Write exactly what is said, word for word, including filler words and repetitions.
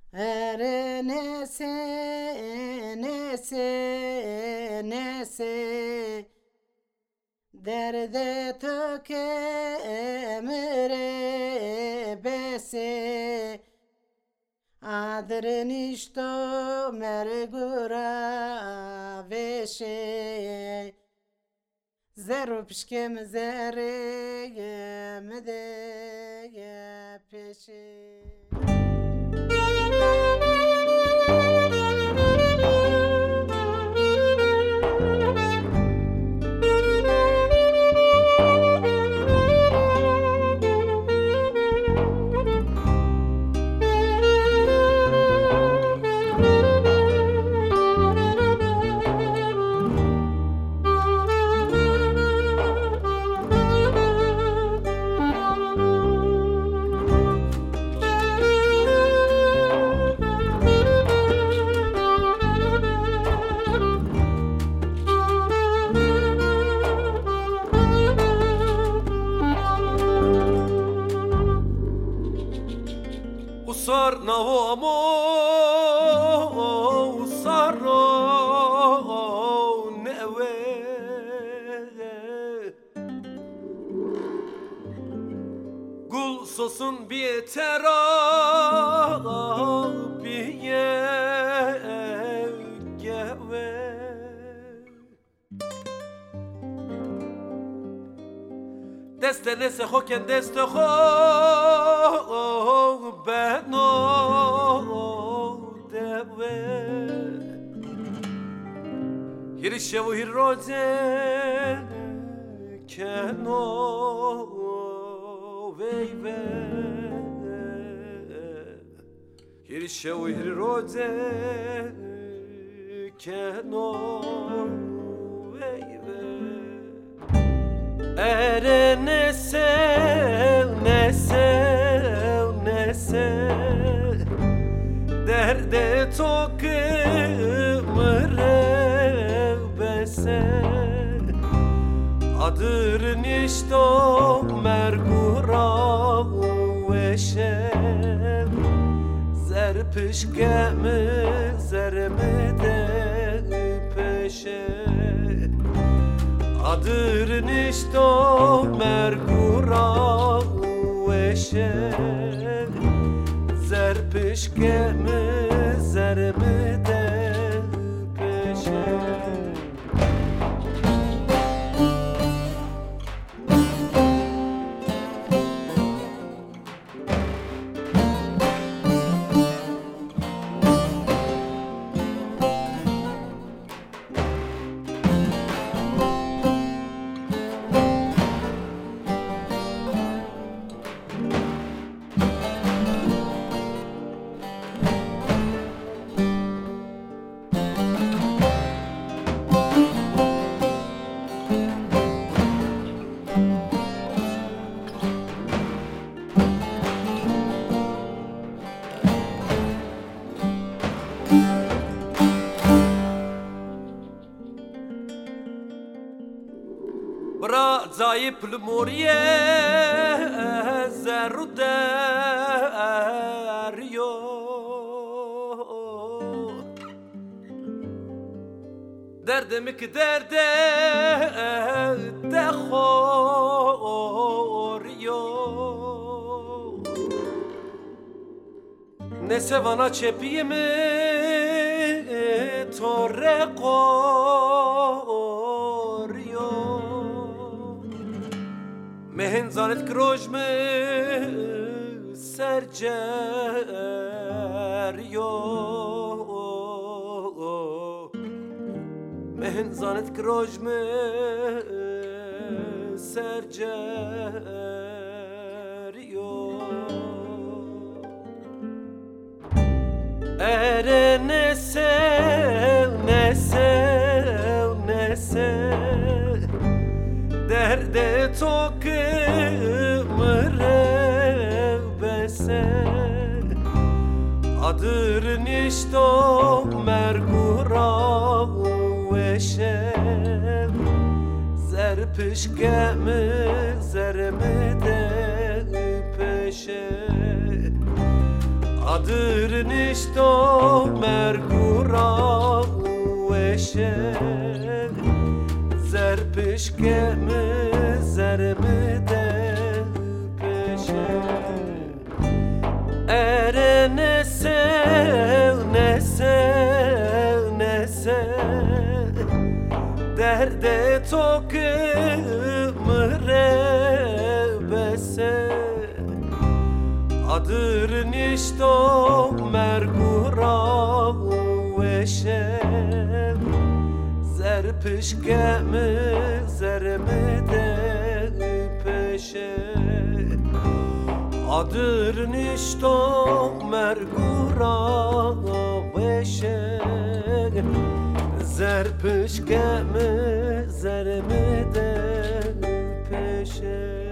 Ere nese, nese, nese Derde töke emre bese Adren işto mergura veşe Zero pişkem zere mede peşe Usar navamo, usaro neve Gul sosun bir terapiye geve Deste nese hoken deste ho beno deve Hirishevu hiroze keno veive Hirishevu hiroze keno veive Ere ne sev, ne sev, ne sev Derde tokımır bese Adır nişto mergura veşev Zerpişkemi zermi de peşe Adır nişto mergura veşev Zerpişkemi zermi de peşe Bra zayıf lumuriye zerru deryo Derdimi ki derde dehoriyo Ne sevana çepiyimi torre koriyo Mehen zanet krojme serceriyo Mehen zanet krojme serceriyo Ere ne sev, ne sev, ne sev Derde tokımır bese Adır nişto mergura veşev Zerpişkemi zermi de peşe Adır nişto mergura ueşe Zer pişkemi zermi de peşe Ere ne sev ne sev ne sev Derde toku mırebese Adır nişto mergura ueşev Zer pişkemi zermi de peşe Adır nişto mergura ueşev Zer pişkemi zermi de peşe